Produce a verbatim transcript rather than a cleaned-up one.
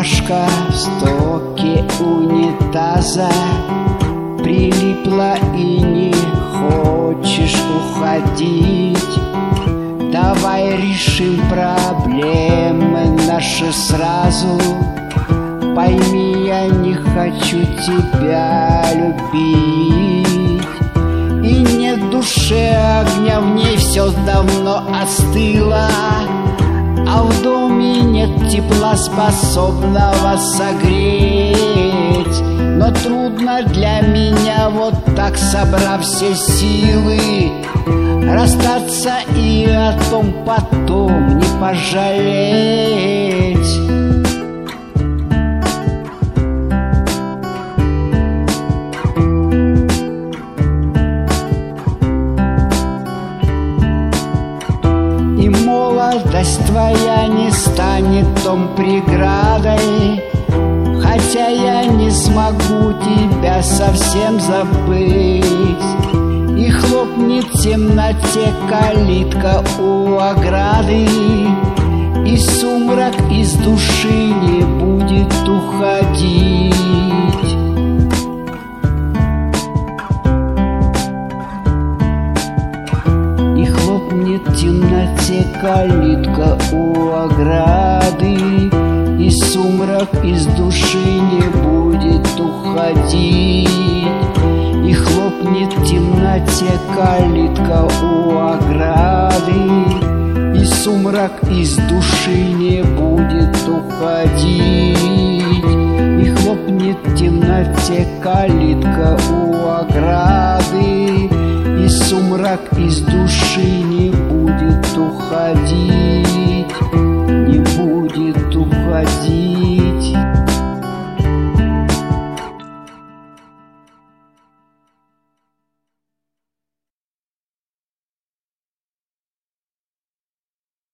рубашка в стоке унитаза прилипла и не хочешь уходить. Давай решим проблемы наши сразу. Пойми, я не хочу тебя любить. И нет души огня, в ней все давно остыло, а в доме нет тепла, способного согреть. Но трудно для меня вот так, собрав все силы, расстаться и о том потом не пожалеть. И молодость твоя не станет том преградой, хотя я не смогу тебя совсем забыть. И хлопнет в темноте калитка у ограды, и сумрак из души не будет уходить. И хлопнет в темноте калитка у ограды, и сумрак из души не будет уходить. И хлопнет в темноте калитка у ограды, и сумрак из души не будет уходить. И хлопнет в темноте калитка у ограды, и сумрак из души не будет уходить, не будет уходить.